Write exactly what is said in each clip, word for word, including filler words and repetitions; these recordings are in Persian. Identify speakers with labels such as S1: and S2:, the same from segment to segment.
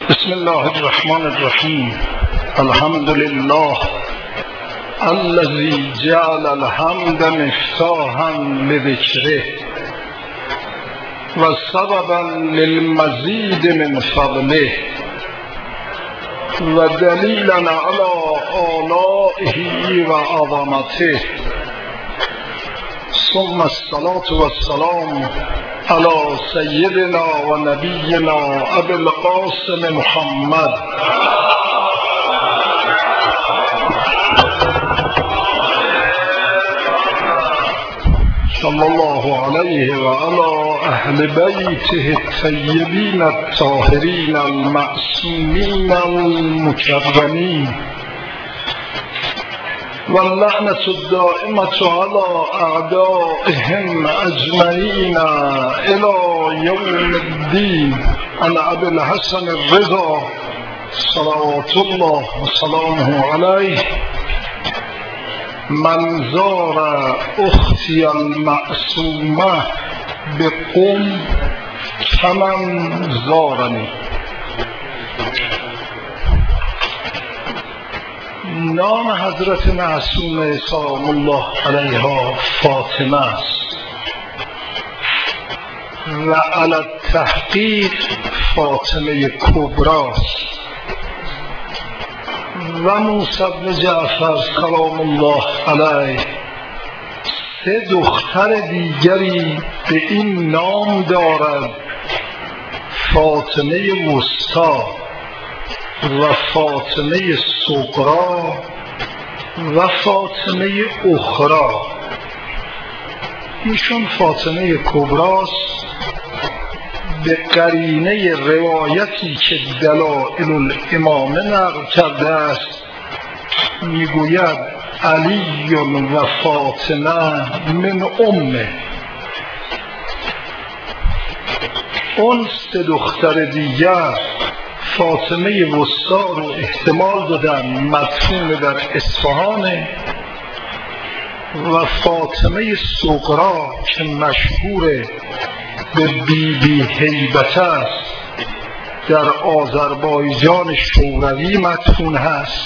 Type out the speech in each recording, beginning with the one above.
S1: بسم الله الرحمن الرحیم. الحمد لله الذي جعل الحمد مفتاحا لذکره و سببا للمزید من فضله و دلیلا علی آلائه و عظمته، ثم الصلاة والسلام على سيدنا ونبينا أبي القاسم محمد صلى الله عليه وعلى أهل بيته الطيبين الطاهرين المعصومين المكرمين، واللعنة الدائمة على أعدائهم أجمعين إلى يوم الدين. أنا أبي الحسن الرضا صلوات الله وسلامه عليه من زار أختي المعصومة بقم كمن زارني. نام حضرت معصومه سلام الله علیها فاطمه است و علی التحقیق فاطمه کبراست و موسی بن جعفر سلام الله علیه سه دختر دیگری به این نام دارد: فاطمه وسطی و فاطمه صغرا و فاطمه اخرى. ایشون فاطمه کبراست به قرینه روایتی که دلائل الامامه نقل کرده است، میگوید علی و فاطمه من امه. اون سه دختر دیگر فاطمه وسطی رو احتمال دادن مدفون در اصفهان و فاطمه صغرا که مشهور به بی بی هیبت است در آذربایجان شوروی مدفون هست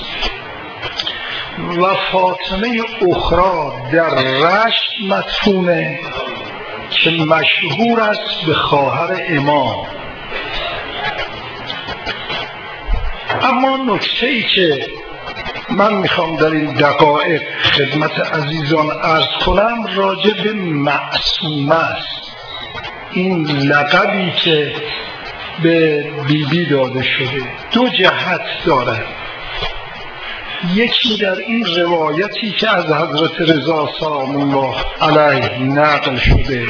S1: و فاطمه اخرى در رشت مدفونه که مشهور است به خواهر امام. اما نکته‌ای که من میخوام در این دقایق خدمت عزیزان عرض کنم راجع به معصومه است. این لقبی که به بیبی بی داده شده دو جهت داره. یکی در این روایتی که از حضرت رضا سلام الله علیه نقل شده،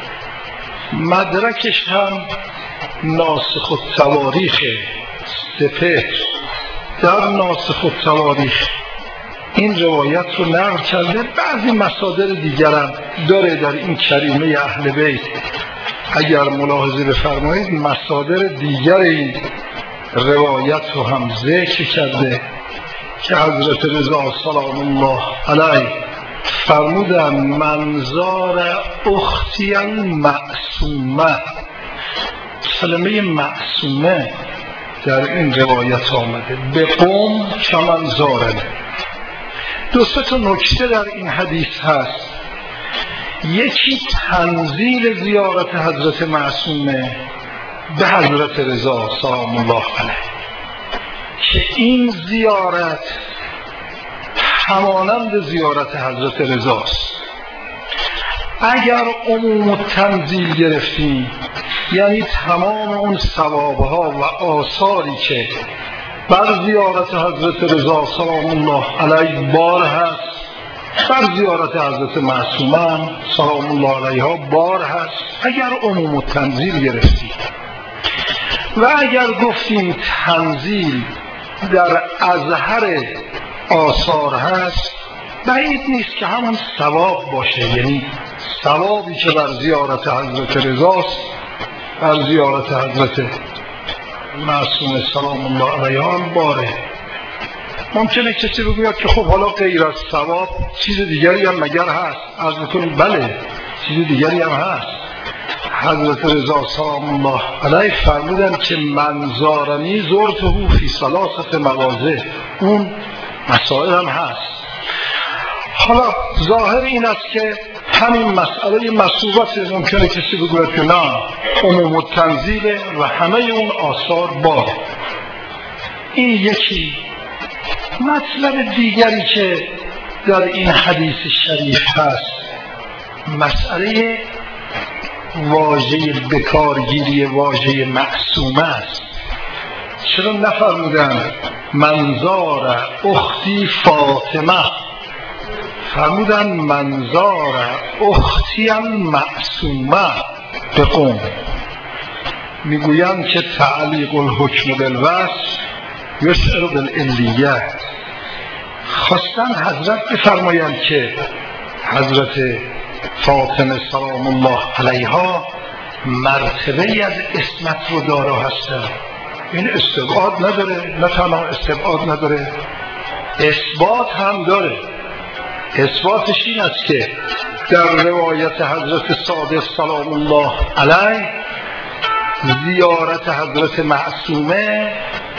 S1: مدرکش هم ناسخ التواریخه. سپهر در ناسخ التواریخ این روایت رو نقل کرده. بعضی مصادر دیگرم داره در این کریمه اهل بیت. اگر ملاحظه بفرمایید مصادر دیگر این روایت رو هم ذکر کرده که حضرت رضا سلام الله علیه فرمودن منظار اختی المعصومه. کلمه معصومه در این روایت آمده به قوم کمن زارنه. دو سه تا نکته در این حدیث هست. یکی تنزیل زیارت حضرت معصومه به حضرت رضا سلام الله علیه که این زیارت همانند زیارت حضرت رضاست. اگر عموم تنزیل گرفتیم یعنی تمام اون ثوابها و آثاری که بر زیارت حضرت رضا سلام الله علیه بار هست، بر زیارت حضرت معصومه سلام الله علیها بار هست. اگر عموم تنزیل گرفتیم و اگر گفتیم تنزیل در اظهر آثار هست، بعید نیست که همان ثواب باشه. یعنی ثوابی که بر زیارت حضرت رضاست بر زیارت حضرت معصومه سلام الله علیها باره. ممکنه کسی بگوید که خب حالا غیر از ثواب چیز دیگری هم مگر هست؟ عرض می‌کنیم بله چیز دیگری هم هست. حضرت رضا سلام الله علیه فرمودن که من زارنی زرته فی ثلاثه مواضع. اون مسائل هم هست. حالا ظاهر این است که همین مسئله مصوبت ممکنه کسی بگوید که نه عموم التنزیل و همه اون آثار بار. این یکی. مطلب دیگری که در این حدیث شریف هست مسئله واژه بکارگیری واژه معصومه است. چرا نفرمودن منظار اختی فاطمه، فرمودن منظار اختیم معصومه به قوم. میگویند که تعلیق الحکم بالوصف یشعر بالعلیه. خواستن حضرت بفرمایند که حضرت فاطمه سلام الله علیها مرتبه از اسمت رو دارا هستن. این استبعاد نداره، نه تنها استبعاد نداره، اثبات هم داره. اثباتش این است که در روایت حضرت صادق سلام الله علیه زیارت حضرت معصومه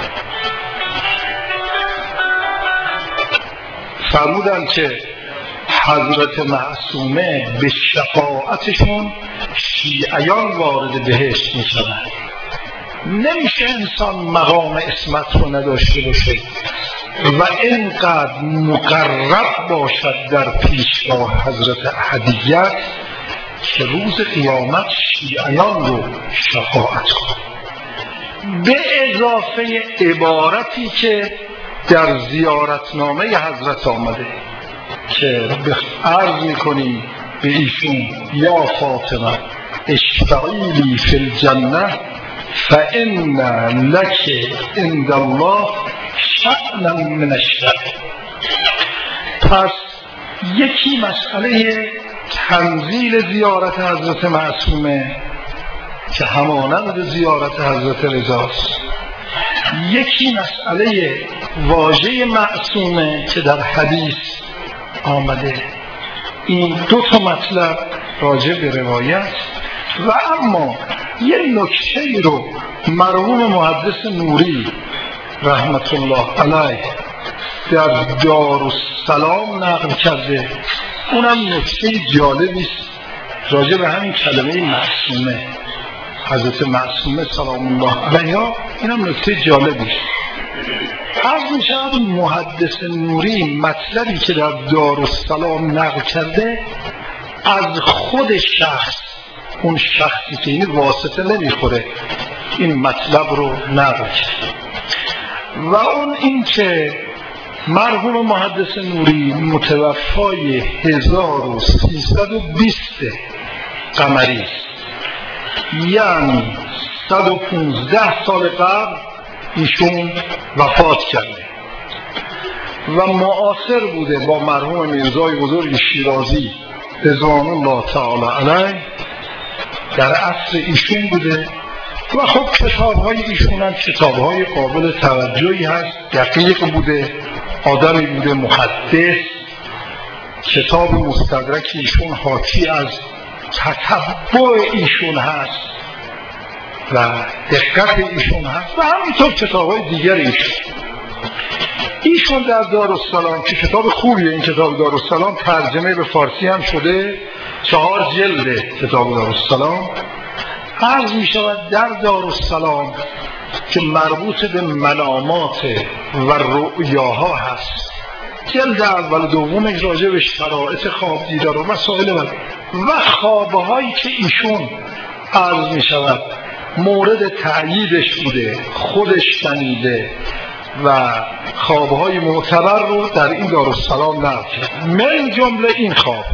S1: فرمودن که حضرت معصومه به شفاعتشون شیعیان وارد بهشت می شوند. نمیشه انسان مقام اسمت رو نداشته باشه و اینقدر مقرب باشد در پیشگاه حضرت احدیت که روز قیامت شیعیان رو شفاعت کند. به اضافه عبارتی که در زیارتنامه حضرت آمده که عرض میکنیم به ایشون یا فاطمه اشفعیلی فی الجنه فإن لک عند الله شأنا من الشأن. پس یکی مسئله تنزیل زیارت حضرت معصومه که همانند زیارت حضرت رضاست. یکی مسئله واژه معصومه که در حدیث آمده. این دو تا مطلب راجع به روایت. و اما یه نکته رو مرحوم محدث نوری رحمت الله علیه در دارالسلام نقل کرده. اونم نکته جالبی است راجع به همین کلمه معصومه، حضرت معصومه سلام الله علیها. اینم نکته جالبی است. عرض می‌شود محدث نوری مطلبی که در دارالسلام نقل کرده از خود شخص، اون شخصی که این واسطه نمیخوره، این مطلب رو نقل کرده. و اون این که مرحوم محدث نوری متوفای هزار و سیصد و بیست قمری است، یعنی صد و پانزده سال قبل ایشون وفات کرده و معاصر بوده با مرحوم میرزای بزرگ شیرازی رضوان الله تعالی علیه، در عصر ایشون بوده. و خب کتاب‌های ایشون هم کتاب‌های قابل توجهی هست، دقیق بوده، آدمی بوده محدث. کتاب مستدرک ایشون حاکی از تتبع ایشون هست و دقت ایشون هست و همینطور کتاب‌های دیگر ایشون. ایشون در دارالسلام که کتاب خوبیه، این کتاب دارالسلام ترجمه به فارسی هم شده، چهار جلده کتاب دارالسلام. عرض می شود در دارالسلام که مربوط به منامات و رؤیاها هست، جلد اول دومش راجع به شرایط خواب دیدار و مسائل و و خوابهایی که ایشون عرض می شود مورد تأییدش بوده، خودش شنیده و خوابهای معتبر رو در این دارالسلام نقل کرد. من جمله این خواب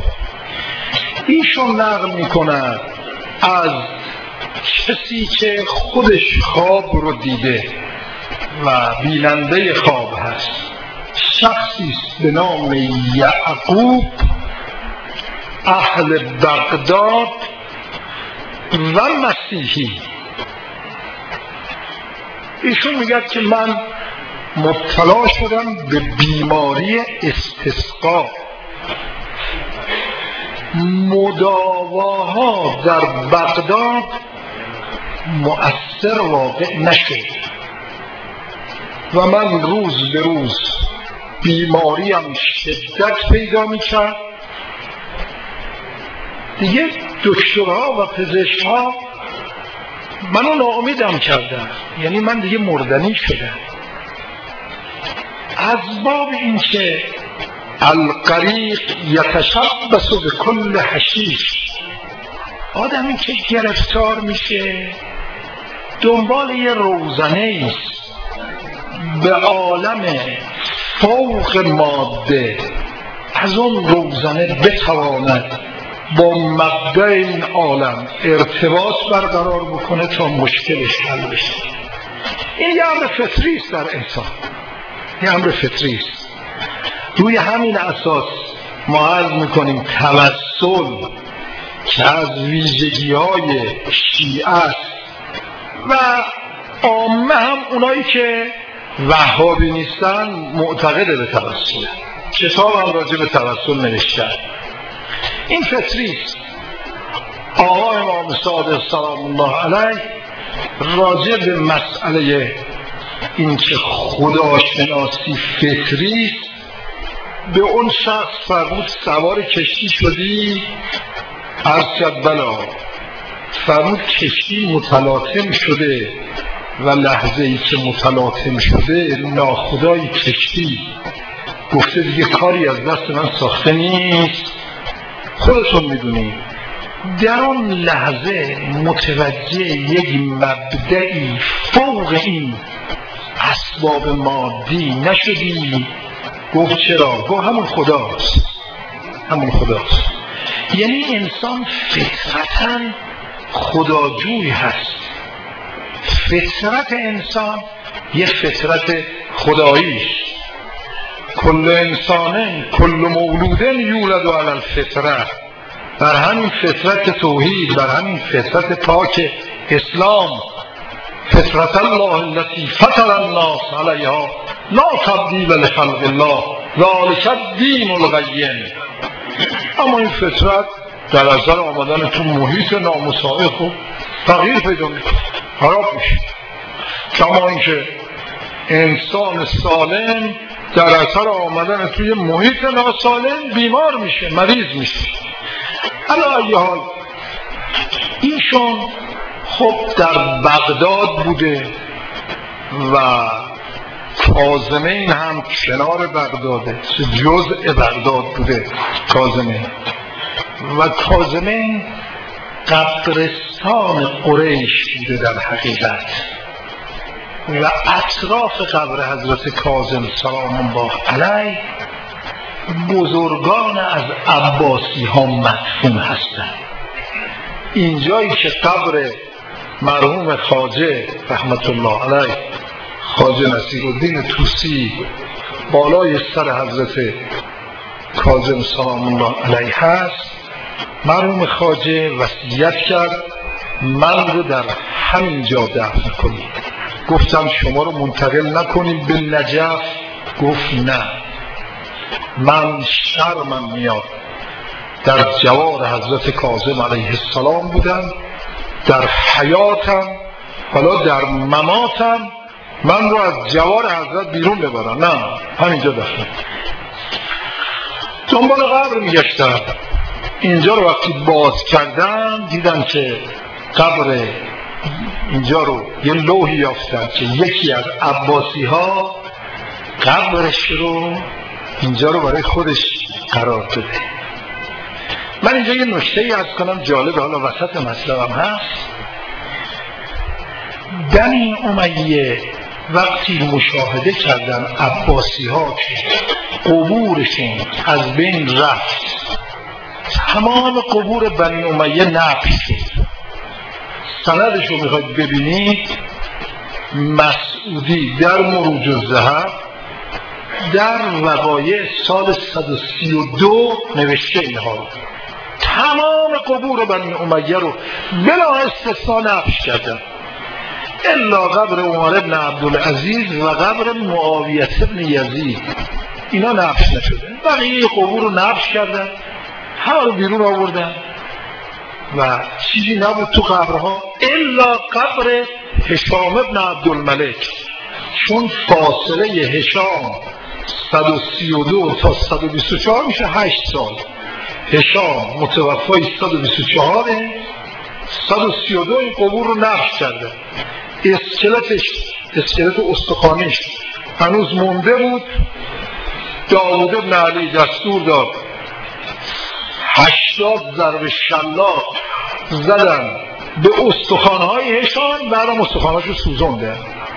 S1: ایشون نقل می کند از کسی که خودش خواب رو دیده و بیننده خواب هست، شخصی است به نام یعقوب اهل بغداد و مسیحی. ایشون میگه که من مبتلا شدم به بیماری استسقا، مداواها در بغداد مؤثر واقع نشد و من روز به روز بیماریم شدت پیدا میکرد. دیگه دکترها و پزشکها منو ناامیدم کردن، یعنی من دیگه مردنی شدم. از باب این که الغریق یتشبث بکل حشیش، آدمی که گرفتار میشه دنبال یه روزنه است به عالم فوق ماده، از اون روزنه بتواند با مبدأ این عالم ارتباط برقرار بکنه تا مشکلش حل بشه. این یه امر فطری است در انسان، یه امر فطری است. روی همین اساس ما عرض میکنیم توسل که از ویژگی‌های شیعه است و عامه هم اونایی که وهابی نیستن معتقد به توسل، کتاب هم راجع به توسل نوشتن. این فطری است. آقا امام صادق سلام الله علیه راجع به مسئله این که خداشناسی فطری است به اون شخص فرمود سوار کشتی شدی؟ عرض کرد بلا. فرمود کشتی متلاطم شده و لحظه ای که متلاطم شده ناخدای کشتی گفته دیگه کاری از دست من ساخته نیست، خودتون میدونید. در اون لحظه متوجه یک مبدئی فوق این اسباب مادی نشدی؟ گفت چرا؟ گفت همون خداست، همون خداست. یعنی انسان فطرتاً خداجوی هست. فطرت انسان یه فطرت خداییش. کل انسانه کل مولودن یولد علی الفطره، بر همین فطرت توحید، بر همین فطرت پاک اسلام، فطرت الله التي فطر الناس علیها لا تبدیل لخلق الله ذلک الدین القیم. اما این فطرت در اثر آمدن تو محیط نامساعد و تغییر پیدا میکنه، خراب میشه. کما اینکه انسان سالم در اثر آمدن توی محیط ناسالم بیمار میشه، مریض میشه. علی ای حال ایشون خب در بغداد بوده و کاظمین هم کنار بغداده، جزء بغداد بوده کاظمین. و کاظمین قبرستان قریش بوده در حقیقت و اطراف قبر حضرت کاظم سلام الله علیه بزرگان از عباسی ها مدفون هستند. اینجایی که قبر مرحوم خواجه رحمت الله علیه خواجه نصیرالدین طوسی بالای سر حضرت کاظم سلام الله علیه هست، مرحوم خواجه وصیت کرد من رو در همین جا دفن کنید. گفتم شما رو منتقل نکنیم به نجف؟ گفت نه، من شرمم میاد، در جوار حضرت کاظم علیه السلام بودم، در حیاتم حالا در مماتم من رو از جوار حضرت بیرون ببرن، نه همینجا دفن. دنبال قبر میگشتم، اینجا رو وقتی باز کردم دیدم که قبر اینجا رو یه لوحی یافتم که یکی از عباسی ها قبرش رو اینجا رو برای خودش قرار داده. من اینجا یه نکته ای عرض کنم جالب، حالا وسط مطلبم هست. بنی امیه وقتی مشاهده کردن عباسی ها که قبورشون از بین رفت، تمام قبور بنی امیه نقش شد. سندش رو میخواید ببینید، مسعودی در مروج الذهب در وقایع سال صد و سی و دو نوشته اینها رو. تمام قبور بنی امیه رو بلا استثناء نقش کردن الا قبر عمر ابن عبدالعزیز و قبر معاویه ابن یزید، اینا نقش نشده. بقیه قبور رو نقش کردن. همه رو بیرون آوردن و چیزی نبود تو قبرها الا قبر هشام ابن عبدالملک، چون فاصله هشام صد و سی و دو تا صد و بیست و چهار میشه هشت سال. هشام متوفای صد و بیست و چهار، صد و سی و دو این قبور رو نقش کرده. اسکلتش، اسکلت استخوانیش هنوز مونده بود. داوود ابن علی دستور داد هشتاد ضرب شلاق زدن به استخوانهای هشام، بعدم استخوانهاشو سوزونده.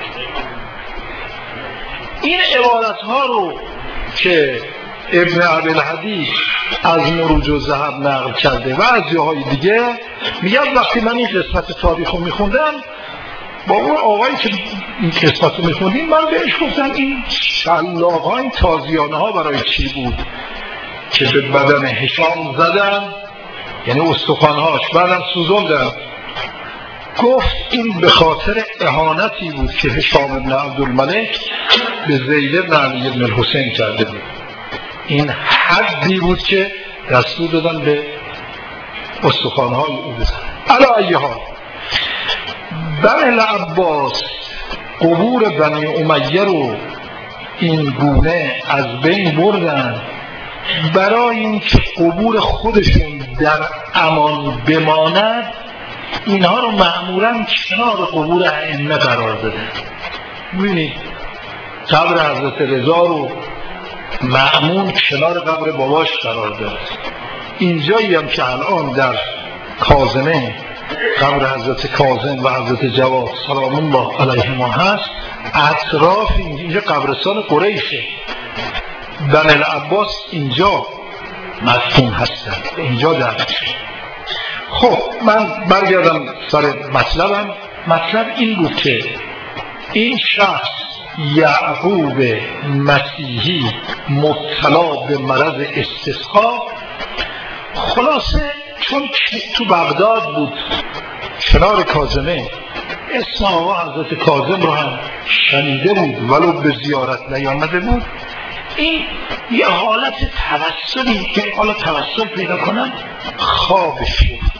S1: این عبارتها رو که ابن عبدالهدی از مروج و ذهب نقل کرده و از جاهای دیگه، میگم وقتی من این قسمت تاریخ رو میخوندم با اون آقایی که این قسمت رو میخوندیم من بهش گفتم این شلاق ها، این تازیانه ها برای چی بود که به بدن هشام زدن، یعنی استخوانهاش بعدم سوزوندن. گفت این به خاطر اهانتی بود که هشام ابن عبدالملک به زید بن علی بن الحسین کرده بود. این حدی بود که دستور دادن به استخوانهای او بزنن. علی ای حال بنی العباس قبور بنی امیه رو این گونه از بین بردن برای اینکه قبور خودشون در امان بماند. اینها رو معمولاً کنار قبور ائمه قرار دادن. ببینید قبر حضرت رضا رو مأمون کنار قبر باباش قرار داد. اینجایی هم که الان در کاظمه قبر حضرت کاظم و حضرت جواد سلام الله علیهما هست، اطراف اینجا قبرستان قریشه. بنی العباس اینجا مدفون هستن، اینجا در. خب من برگردم سر مطلبم. مطلب این بود که این شخص یعقوب مسیحی مبتلا به مرض استسقا، خلاصه چون تو بغداد بود کنار کاظمه، اسم آقا حضرت کاظم رو هم شنیده بود ولو به زیارت نیامده بود. این یه حالت توسلی که حالا توسل پیدا کنم خوابش بود.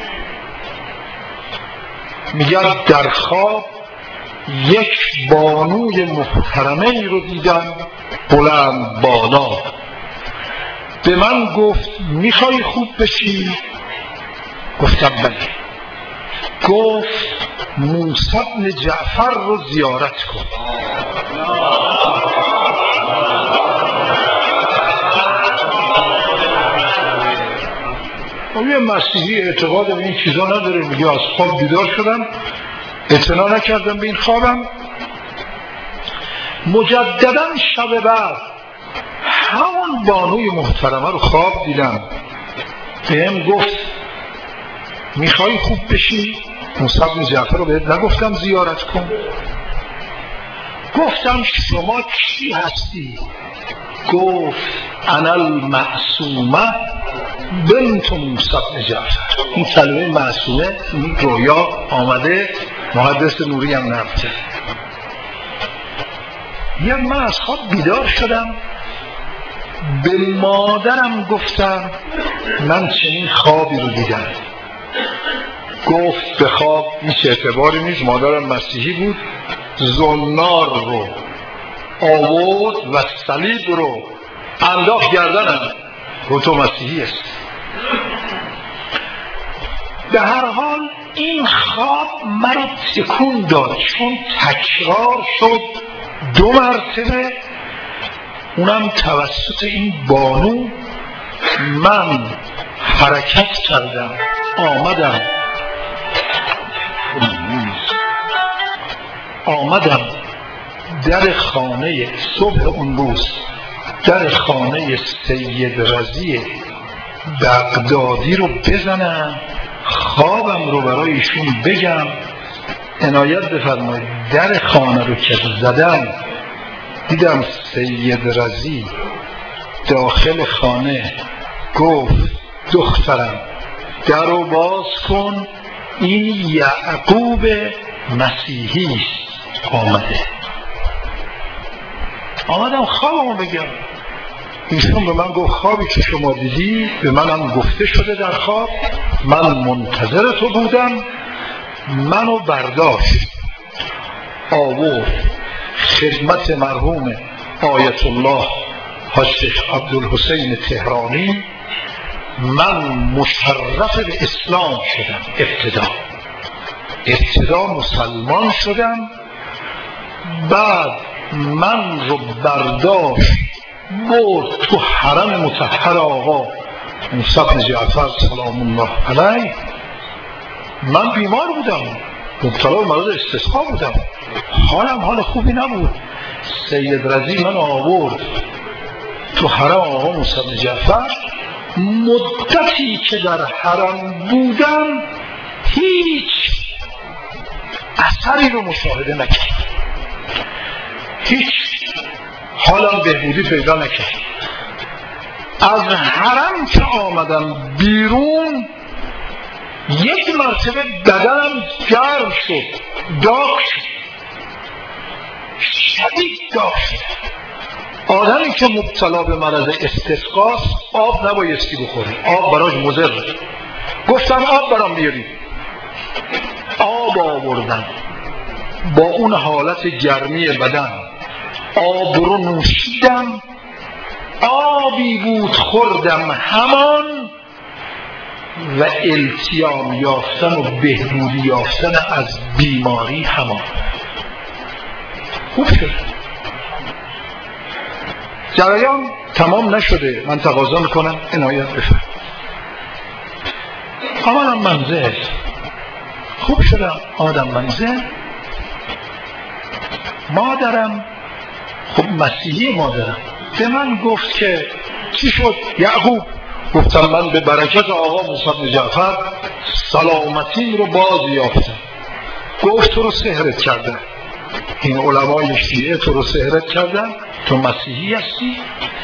S1: میگن در خواب یک بانوی محترمه رو دیدم بلند بالا. به من گفت میخوای خوب بشی؟ گفتم بله. گفت موسی بن جعفر رو زیارت کن. یه مسیحی اعتقاد به این چیزا نداره، میگه از خواب بیدار شدم، اعتنا نکردم به این خوابم. مجددا شب بعد همون بانوی محترمه رو خواب دیدم. بهم گفت میخوای خوب بشی؟ موسی بن جعفر رو بهت نگفتم زیارت کن؟ گفتم شما کی هستی؟ گفت انا المعصومه بنت موسی بن جعفر. این کلمه معصومه این رویا آمده، محدث نوری هم نقل کرد. یا من از خواب بیدار شدم، به مادرم گفتم من چنین خوابی رو دیدم. گفت به خواب هیچ اعتباری نیست. مادرم مسیحی بود، زنار رو آورد و صلیب رو انداخت گردنم، گفت تو مسیحی است. به هر حال این خواب مرا تکون داد، چون تکرار شد دو مرتبه، اونم توسط این بانو. من حرکت کردم، آمدم آمدم در خانه صبح اون روز، در خانه سید رضی بغدادی رو بزنم، خوابم رو برای ایشون بگم. عنایت بفرمایید در خانه رو که زدم دیدم سید رضی داخل خانه گفت دخترم در رو باز کن، این یعقوب مسیحی آمده. آمدم خوابمو بگم. ایشون به من گفت خوابی که شما دیدی به منم گفته شده در خواب، من منتظر تو بودم، منو برداشت آورد خدمت مرحوم آیت الله حاج شیخ عبدالحسین تهرانی. من مشرف به اسلام شدم، ابتدا ابتدا مسلمان شدم، بعد من رو برداشت برد تو حرم مطهر آقا موسی بن جعفر سلام الله علیه. من بیمار بودم، مبتلا به مرض استسقا بودم، حالم حال خوبی نبود. سید رضی من آورد تو حرم آقا موسی بن جعفر. مدتی که در حرم بودم هیچ اثری رو مشاهده نکردم، هیچ حالم بهبودی پیدا نکرد. از حرم که آمدم بیرون یک مرتبه بدنم گرم شد، داغ شد، شدید داغ شد. آدمی که مبتلا به مرض استسقاست آب نبایستی بخوری، آب براش مضره. گفتم آب برام بیاری، آب آوردم، با اون حالت گرمی بدن آب رو نوشیدم، آبی بود خوردم همان و التیام یافتن و بهبودی یافتن از بیماری همان. خوب شد. جریان تمام نشده، من تقاضا میکنم عنایت بفرمایید. آمدم منزل، خوب شدم، آمدم منزل. مادرم، خب مسیحی مادرم، به من گفت که چی شد یعقوب؟ گفتم من به برکت آقا موسی بن جعفر سلامتیم رو باز یافتم. گفت تو رو سحرت کردن، این علمای شیعه تو رو سحرت کردن، تو مسیحی هستی.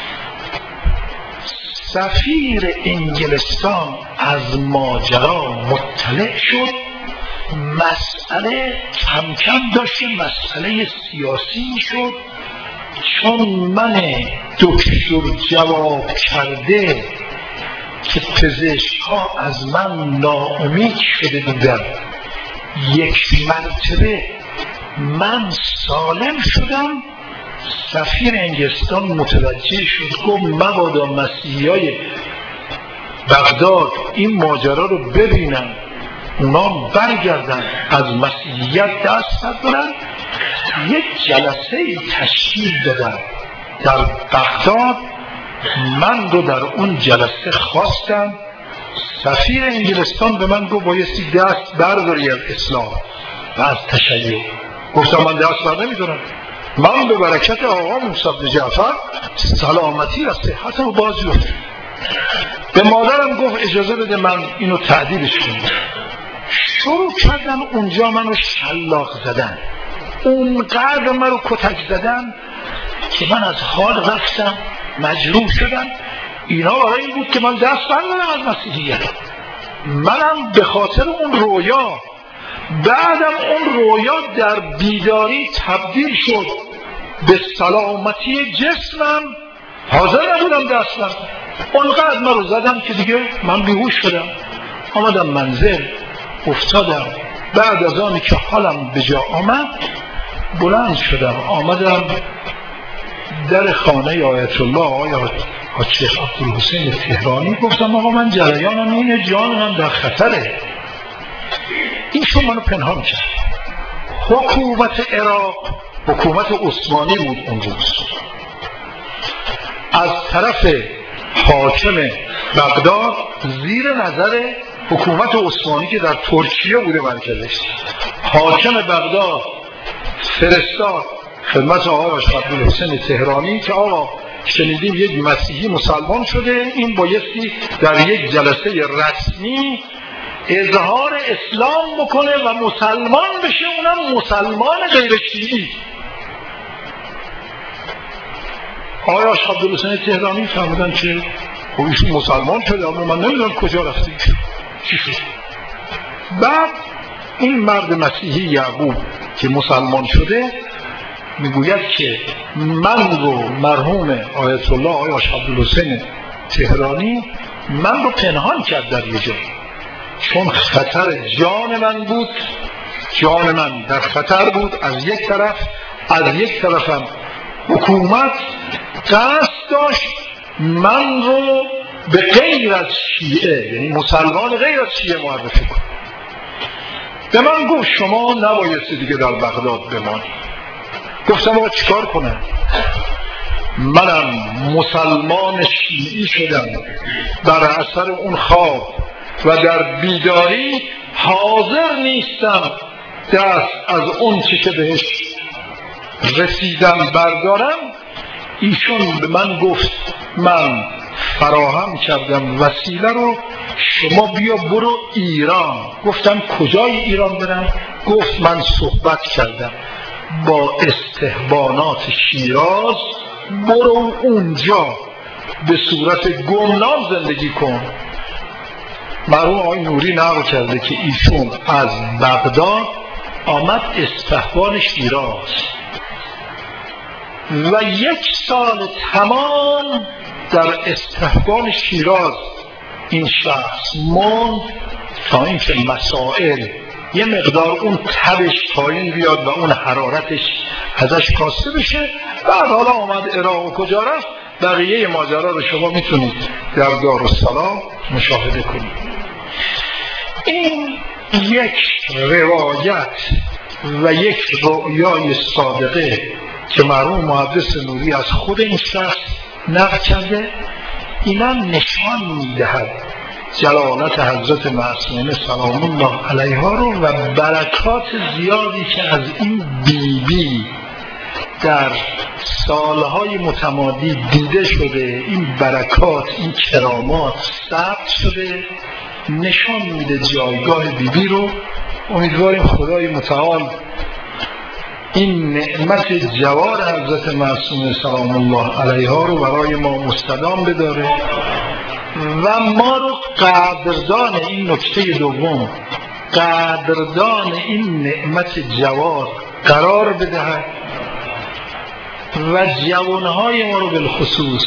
S1: سفیر انگلستان از ماجرا مطلع شد، مسئله کم کم داشت مسئله سیاسی شد. چون من دکتر جواب کرده که پزشک‌ها از من ناامید شده بودن، یک مرتبه من سالم شدم، سفیر انگلستان متوجه شد، گفت مبادا مسیحیای بغداد این ماجرا رو ببینن، اونا برگردن از مسیحیت دست ندارن. یک جلسه تشکیل دادن در بغداد، من رو در اون جلسه خواستم. سفیر انگلستان به من گفت بایستی دست برداری از اسلام و از تشیع. گفتم من دست بر نمیدارم، من به برکت آقا موسی بن جعفر سلامتی و صحت رو باز یافتم. به مادرم گفت اجازه بده من اینو تعدیلش کنم. شروع کردن اونجا منو شلاق زدن، اونقدر منو کتک زدن که من از حال رفتم، مجروح شدم. اینا برای این بود که من دست بردارم از مسیحیت. منم به خاطر اون رویا، بعدم اون رویا در بیداری تبدیل شد به سلامتی جسمم، حاضر نبودم دست بردارم. اونقدر من رو زدم که دیگه من بیهوش شدم. آمدم منزل، افتادم. بعد از آنی که حالم به جا آمد بلند شدم، آمدم در خانه آیت الله آقای حاج شیخ عبدالحسین تهرانی. گفتم آقا من جریانم اینه، جانم در خطره. ایشون منو پنهان کرد. حکومت عراق حکومت عثمانی بود اون روز، از طرف حاکم بغداد زیر نظر حکومت عثمانی که در ترکیه بوده مرکزش، حاکم بغداد فرستاد خدمت آقا شیخ عبدالحسین تهرانی که آقا شنیدیم یک مسیحی مسلمان شده، این بایستی در یک جلسه رسمی اظهار اسلام بکنه و مسلمان بشه، اونم مسلمان غیر شیعی. آقا شیخ عبدالحسین تهرانی فهمیدن که خب ایشون مسلمان شده، اما من نمیدونم کجا رفته چی شد. بعد این مرد مسیحی یعقوب که مسلمان شده میگوید که من رو مرحوم آیت الله آقای عبدالحسین تهرانی من رو پنهان کرد در یه جا، چون خطر جان من بود، جان من در خطر بود از یک طرف، از یک طرفم حکومت قصد داشت من رو به غیر از شیعه، یعنی مسلمان غیر از شیعه معرفی کن. به من گفت شما نبایستی دیگه در بغداد بمانی. گفتم آقا چیکار کنم؟ منم مسلمان شیعی شدم، در اثر اون خواب و در بیداری حاضر نیستم دست از اون چی که بهش رسیدم بردارم. ایشون به من گفت من فراهم کردم وسیله رو، شما بیا برو ایران. گفتم کجای ایران برم؟ گفت من صحبت کردم با استحبانات شیراز، برو اونجا به صورت گمنام زندگی کن. مرحوم آقای نوری نقل کرده که ایشون از بغداد آمد اصفهان شیراز و یک سال تمام در اصفهان شیراز این شخص موند تا اینکه مسائل یه مقدار اون تبش پایین بیاد و اون حرارتش ازش کاسته بشه. بعد حالا آمد عراق و کجا رفت، بقیه ماجرا رو شما میتونید در دارالسلام مشاهده کنید. این یک روایت و یک رؤیای صادقه که مرحوم محدث نوری از خود این شخص نقل کرده، اینا نشان میدهد جلالت حضرت معصومه سلام الله علیها رو و برکات زیادی که از این بی بی در سالهای متمادی دیده شده. این برکات، این کرامات ثبت شده، نشان میده جایگاه بی بی رو. امیدواریم خدای متعال این نعمت جوار حضرت معصومه سلام الله علیها رو برای ما مستدام بداره و ما رو قدردان این نکته دوم، قدردان این نعمت جوار قرار بدهد و جوانهای ما رو بالخصوص،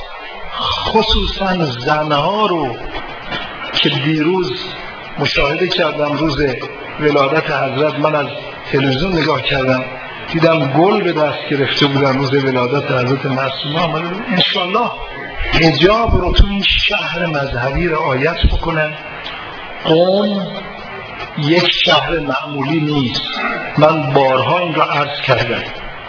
S1: خصوصا زنها رو که دیروز مشاهده کردم روز ولادت حضرت، من از تلویزیون نگاه کردم دیدم گل به دست گرفته بودن روز ولادت حضرت معصومه. آمده انشالله حجاب رو تو این شهر مذهبی رعایت بکنن. قم یک شهر معمولی نیست، من بارها این را عرض کردم.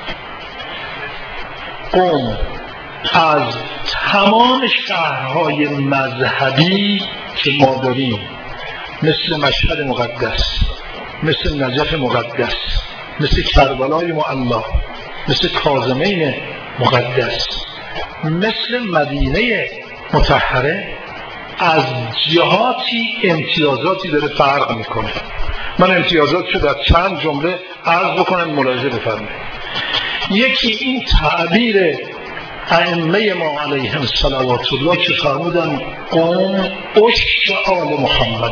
S1: قم از تمام شهرهای مذهبی که ما داریم، مثل مشهد مقدس، مثل نجف مقدس، مثل کربلای معلا، مثل کاظمین مقدس، مثل مدینه مطهره، از جهاتی امتیازاتی داره فرق میکنه. من امتیازات شو در چند جمله عرض بکنم، ملاحظه بفرمایید. یکی این تعبیر ائمه ما علیهم صلوات الله که فرمودن قوم عشق آل محمد.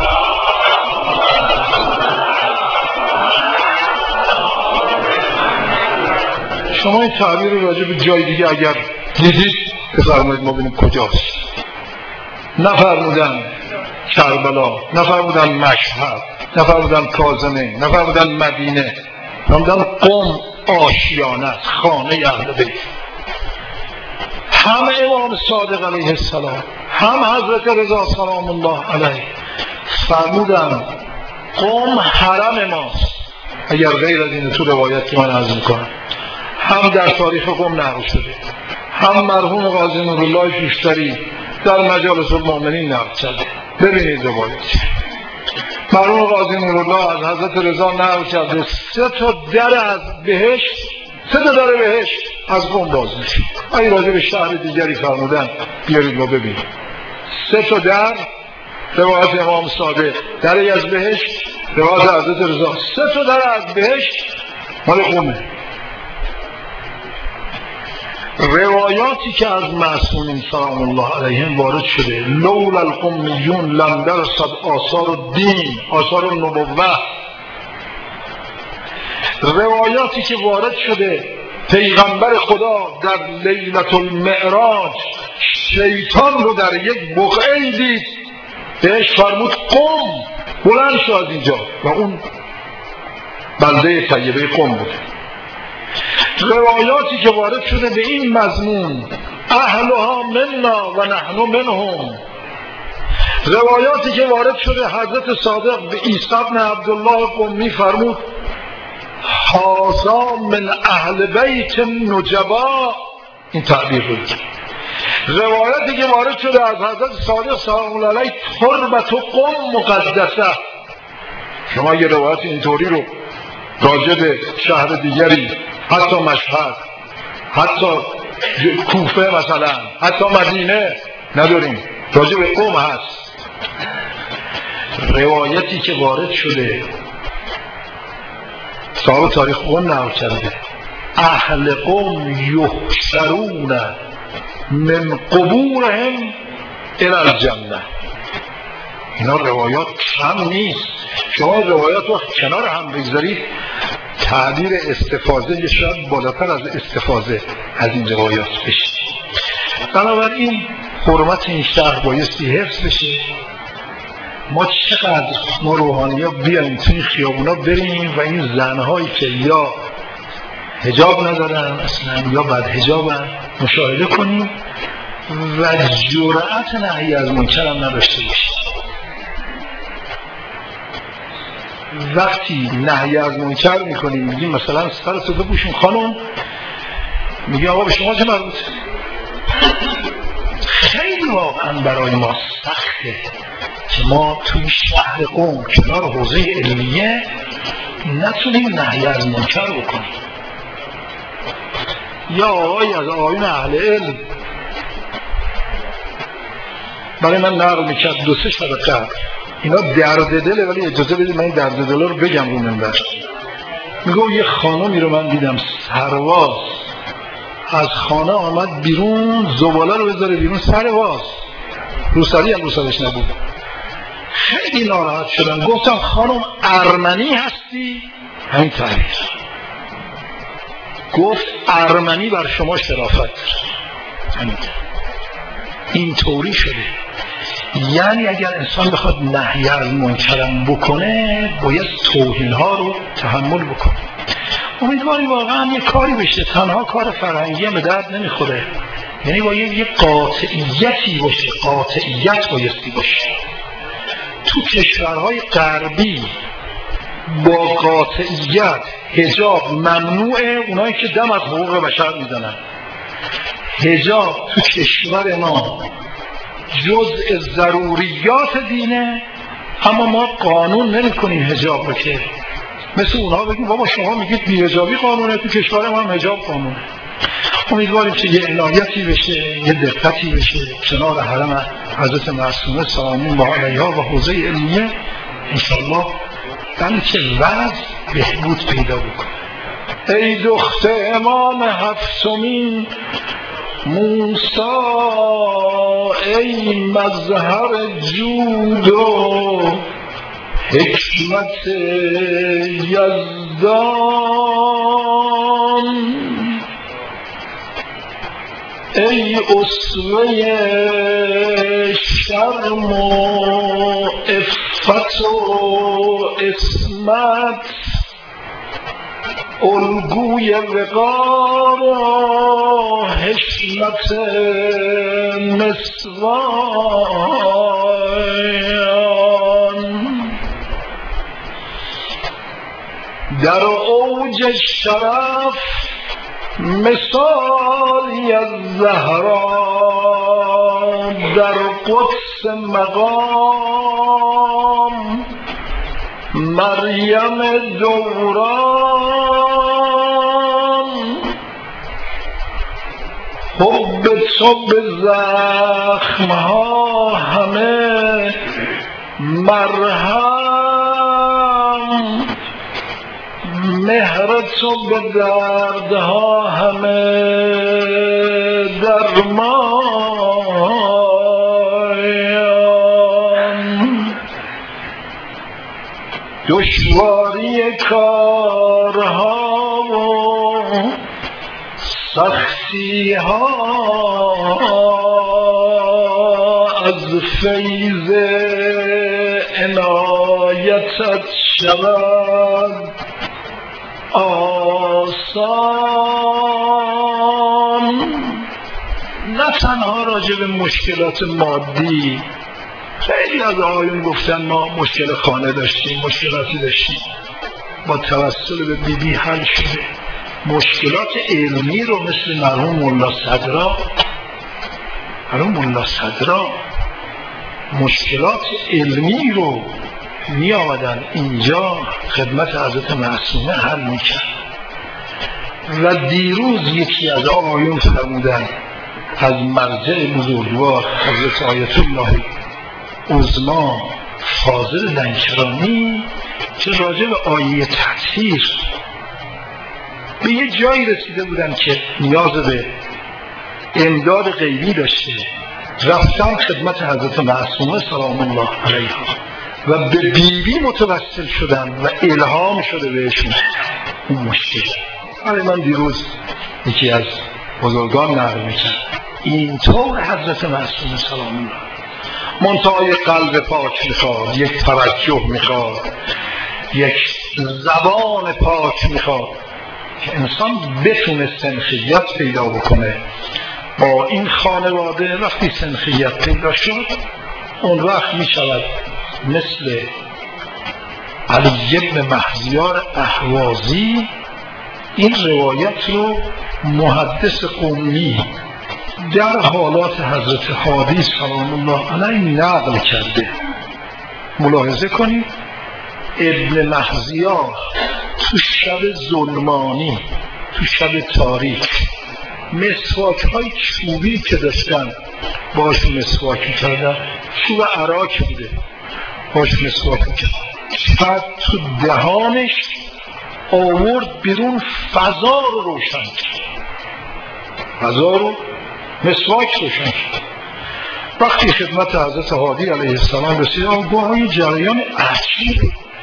S1: شما این تعبیر رو راجع به جای دیگه اگر دیدید بفرمایید ما ببینیم کجاست. نفرمودن کربلا، نفرمودن مشهد، نفرمودن کاظمه، نفرمودن مدینه، نفرمودن قم آشیانه است، خانه اهل بیت. هم امام صادق علیه السلام، هم حضرت رضا سلام الله علیه فرمودن قم حرم ماست، اگر غیر از این تو روایت که من عرض میکنم هم در تاریخ قم نقل شده، هم مرحوم قاضی نورالله شوشتری در مجالس المؤمنین نقل کرده. ببینید روایت مرحوم قاضی نورالله از حضرت رضا نقل کرده سه تا در از بهشت، سه تا در بهشت از قم باز میشه. اگه راجع به شهر دیگری فرمودن بیارید ما ببینید. سه تا در، روایت امام صادق، دری از بهشت، روایت حضرت رضا، سه تا در از بهشت مال قمه. روایاتی که از معصومین سلام الله علیهم وارد شده، لولا القمیون لم درصد آثار الدین، آثار النبوه، روایاتی که وارد شده پیغمبر خدا در لیلة المعراج شیطان رو در یک بقعه‌ای دید، بهش فرمود قم، بلند شو از اینجا، و اون بلده طیبه قم بود. روایاتی که وارد شده به این مضمون اهلها منا و نحن منهم، روایاتی که وارد شده حضرت صادق به عیسی بن عبدالله قمی فرمود هذا من اهل بیت نجبا، این تعبیر بود. روایتی که وارد شده از حضرت صادق سلام الله علیه تربت و قم مقدسه، شما یه روایت اینطوری رو راجع به شهر دیگری، حتی مشهد، حتی کوفه مثلا، حتی مدینه نداریم، راجع به قم هست. روایتی که وارد شده صاحب تاریخ قم نقل کرده اهل قم یحشرون من قبورهم الی الجنه، اینا روایات کم نیست. شما روایات رو کنار هم بگذارید، تعبیر استفاضه شاید بالاتر از استفاضه از این روایات بشه. بنابراین حرمت این شهر بایستی حفظ بشه. ما چقدر ما روحانی ها بیاییم توی این خیابونا بریم و این زنهایی که یا حجاب ندارن اصلا یا بد حجابن مشاهده کنیم و جرأت نهی از منکر هم نداشته باشیم. وقتی نهی از منکر میکنیم میگیم مثلا سرتو بپوشون خانم، میگه آقا به شما چه مربوطه؟ خیلی واقعا برای ما سخته که ما توی شهر قم کنار حوزه علمیه نتونیم نهی از منکر بکنیم. یا آقای از آیون اهل علم برای من نقل میکرد دو سه شب قبل، اینا درد دله ولی اجازه بدید من این درد دل رو بگم رو منبر. میگه یه خانمی رو من دیدم سرواز از خانه آمد بیرون، زباله رو بذاره بیرون سرواز، روسری هم روسرش نبود. خیلی ناراحت شدم، گفتم خانم ارمنی هستی؟ همین تعریف گفت ارمنی بر شما شرافت. همین این طوری شده. یعنی اگر انسان بخواد نهی از منکرم بکنه باید توهین ها رو تحمل بکنه. امیدواریم واقعا یه کاری بشه، تنها کار فرهنگی هم به درد نمیخوره، یعنی باید یه قاطعیتی باشه، قاطعیت بایستی باشه. تو کشورهای غربی با قاطعیت حجاب ممنوعه، اونایی که دم از حقوق بشر میزنن. حجاب تو کشور ما جزء ضروریات دینه، اما ما قانون نمی کنیم حجاب رو، که مثل اونها بگیم بابا شما میگید بی حجابی قانونه، تو کشور ما هم حجاب قانونه. امیدواریم که یه عنایتی بشه، یه دقتی بشه کنار حرم حضرت معصومه سلام الله علیها و حوزه علمیه، انشالله بلکه وضع بهبود پیدا بکنه. ای دخت امام هفتمین موسی، ای مظهر جود و حکمت یزدان، ای اسوه شرم و عفت و عصمت، الگوی وقار و حشمت نسوان، در اوج شرف مثالی از زهرا، در قدس مقام مریم دوران، حب تو به زخمها همه مرهم، مهر تو به دردها همه درمان، دشواری کارها سختی ها از فیض عنایتت شود آسان. نه تنها راجع به مشکلات مادی، خیلی از آقایون گفتن ما مشکل خانه داشتیم، مشکلاتی داشتیم، با توسل به بی بی حل شده. مشکلات علمی رو مثل مرحوم ملا صدرا مرحوم ملا صدرا مشکلات علمی رو می آمدن اینجا خدمت حضرت معصومه حل می کرد. و دیروز یکی از آقایون فرمودن از مرجع بزرگوار حضرت آیت الله عظما فاضل لنکرانی که راجع به آیه تطهیر به یه جایی رسیده بودن که نیاز به امداد غیبی داشته، رفتن خدمت حضرت معصومه سلام الله علیها و به بیبی متوسل شدن و الهام شده بهشون اون مشکل. برای من دیروز یکی از بزرگان نقل میکرد اینطور حضرت معصومه سلام الله منتهای قلب پاک میخواد، یک توجه میخواد، یک زبان پاک میخواد که انسان بتونه سنخیت پیدا بکنه با این خانواده. وقتی سنخیت پیدا شد اون وقت میشود مثل علی بن مهزیار اهوازی این روایت رو محدث قومی در حالات حضرت هادی سلام الله علیه نقل کرده. ملاحظه کنید ابن مهزیار تو شب ظلمانی، تو شب تاریک، مسواک های چوبی که داشتن باش مسواک کردن، چوب عراک بوده باش مسواک کرد، بعد تو دهانش آورد بیرون، فضا رو روشن کرد، فضا رو مسواک روشن کرد. وقتی خدمت حضرت هادی علیه السلام رسید آگاه جریان عجیب،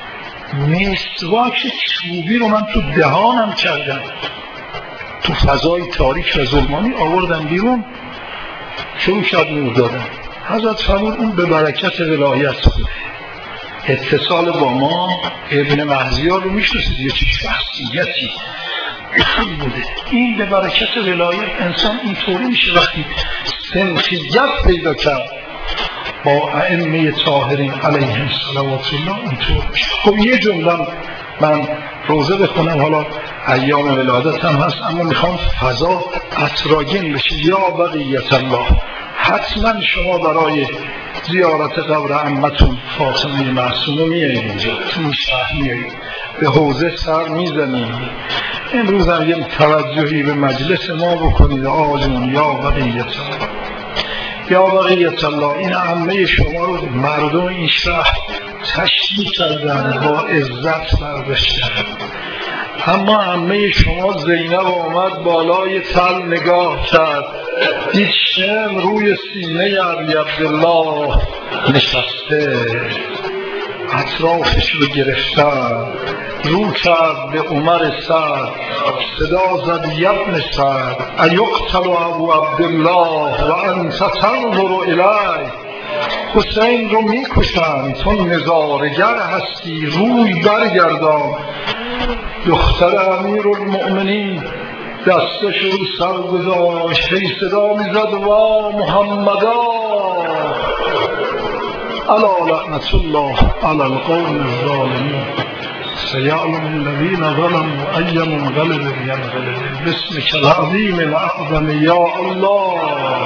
S1: مسواک چوبی رو من تو دهانم کردم، تو فضای تاریک و ظلمانی آوردم بیرون، شروع کرد نور دادن. حضرت فرمود اون به برکت ولایت بوده، اتصال با ما. ابن مهزیار رو میشناسید، یه چه شخصیتی بوده. این به برکت ولایت انسان اینطوری میشه وقتی سنخیت پیدا کرد با ائمه طاهرین علیهم صلوات الله اینطور میشه. خب یه جمله من روزه بخونم، حالا ایام ولادت هم هست اما میخوام فضا عطراگین بشه. یا بقیت الله، حتما شما برای زیارت قبر عمتون فاطمه معصومه میایید اینجا، تو این شهر میایید، به حوزه سر میزنید. امروز هم یه توجهی به مجلس ما بکنید آقا جون. یا بقیت الله، یا بقیت الله، این عمه شما رو مردم این شهر تشریح کردن، با عزت برداشتن، اما عمه شما زینب آمد بالای تل نگاه کرد، دید شم روی سینه ابی عبدالله نشسته، اطرافش رو گرفتن، رو کرد به عمر سعد، صدا زد یبن سعد ایقتل ابو عبدالله و انت تنظر الیه، حسین رو میکشن تو نظارگر هستی، روی برگردان. دختر امیر المؤمنین دستش رو سر گذاشت، هی صدا میزد وا محمدا الا لعنت الله علی القوم الظالمین سیعلم الذین ظلموا ای منقلب ینقلبون باسمک العظیم الاعظم یا الله.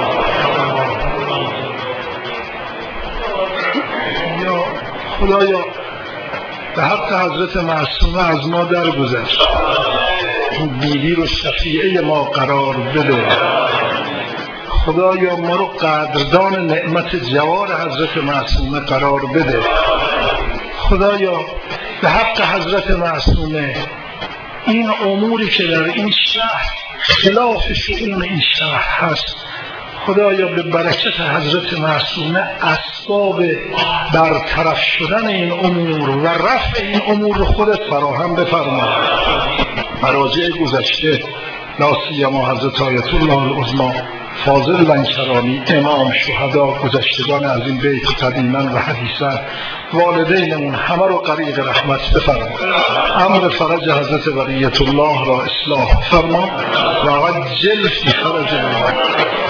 S1: یا خدایا به حق حضرت معصومه از ما درگذر، اون بیبی رو شفیعه ما قرار بده. خدایا ما رو قدردان نعمت جوار حضرت معصومه قرار بده. خدایا به حق حضرت معصومه این اموری که در این شهر خلاف شؤون این شهر هست، خدایا به برکت حضرت معصومه اسباب برطرف شدن این امور و رفع این امور رو خودت فراهم بفرما. مراجع گذشته لا سیما حضرت آیت الله العظما فاضل لنکرانی امام شهدا گذشتگان از این بیت قدیما و حدیثا والدینمون همه رو غریق رحمت بفرما. امر فرج حضرت بقیت الله را اصلاح فرما و عجل فی فرج الله.